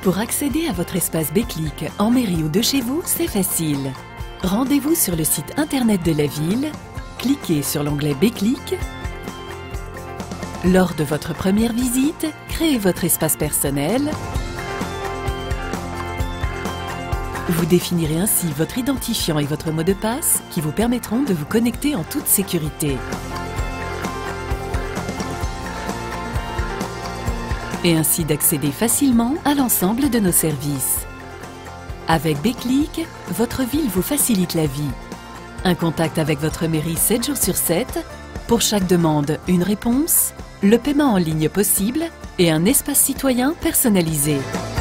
Pour accéder à votre espace Beclic en mairie ou de chez vous, c'est facile. Rendez-vous sur le site internet de la ville, cliquez sur l'onglet Beclic. Lors de votre première visite, créez votre espace personnel. Vous définirez ainsi votre identifiant et votre mot de passe qui vous permettront de vous connecter en toute sécurité. Et ainsi d'accéder facilement à l'ensemble de nos services. Avec Beclic, votre ville vous facilite la vie. Un contact avec votre mairie 7 jours sur 7, pour chaque demande, une réponse, le paiement en ligne possible et un espace citoyen personnalisé.